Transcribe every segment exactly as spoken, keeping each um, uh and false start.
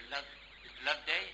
Love, Mister Loveday?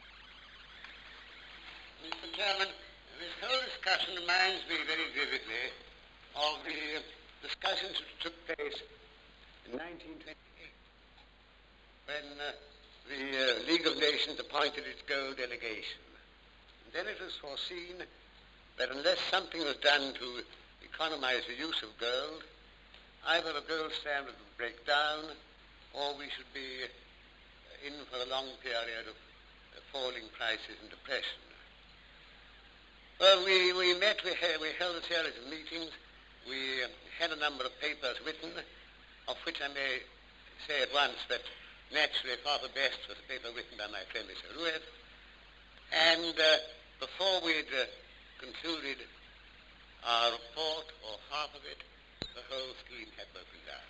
Mister Chairman, this whole discussion reminds me very vividly of the uh, discussions which took place in nineteen twenty-eight when uh, the uh, League of Nations appointed its gold delegation. And then it was foreseen that unless something was done to economize the use of gold, either the gold standard would break down or we should be in for a long period of uh, falling prices and depression. Well, we, we met, we, ha- we held a series of meetings, we uh, had a number of papers written, of which I may say at once that naturally far the best was a paper written by my friend Mister Ruiz, and uh, before we'd uh, concluded our report, or half of it, the whole scheme had broken down.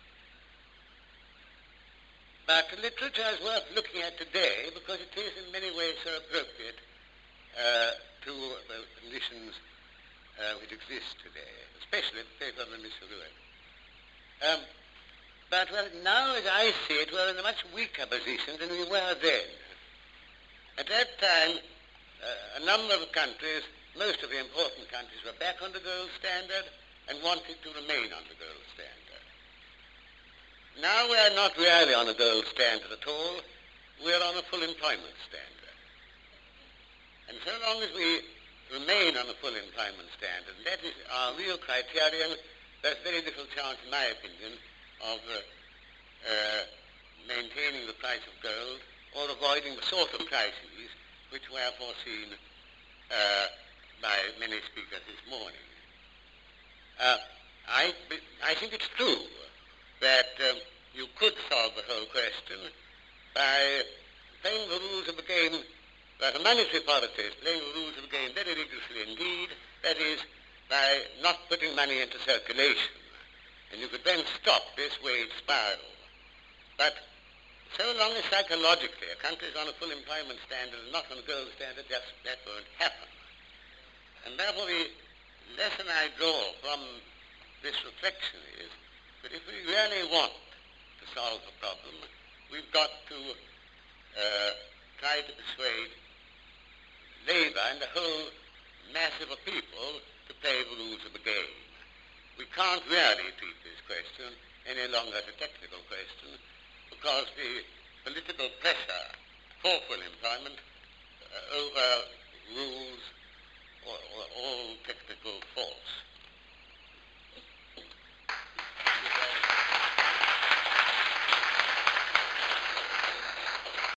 But the literature is worth looking at today because it is in many ways so appropriate uh, to the conditions uh, which exist today, especially the paper of Mister Ruiz. Um, but well, now, as I see it, we're in a much weaker position than we were then. At that time, uh, a number of countries, most of the important countries, were back on the gold standard and wanted to remain on the gold standard. Now we are not really on a gold standard at all. We are on a full employment standard. And so long as we remain on a full employment standard, and that is our real criterion, there's very little chance, in my opinion, of uh, uh, maintaining the price of gold or avoiding the sort of crises which were foreseen uh, by many speakers this morning. Uh, I, I think it's true that um, you could solve the whole question by playing the rules of the game, that a monetary policy is playing the rules of the game very rigorously indeed, that is, by not putting money into circulation. And you could then stop this wage spiral. But so long as psychologically a country is on a full employment standard and not on a gold standard, just, that won't happen. And therefore the lesson I draw from this reflection is that if we really want to solve the problem, we've got to uh, try to persuade labor and the whole mass of the people to play the rules of the game. We can't really treat this question any longer as a technical question because the political pressure for full employment uh, overrules all, all technical force.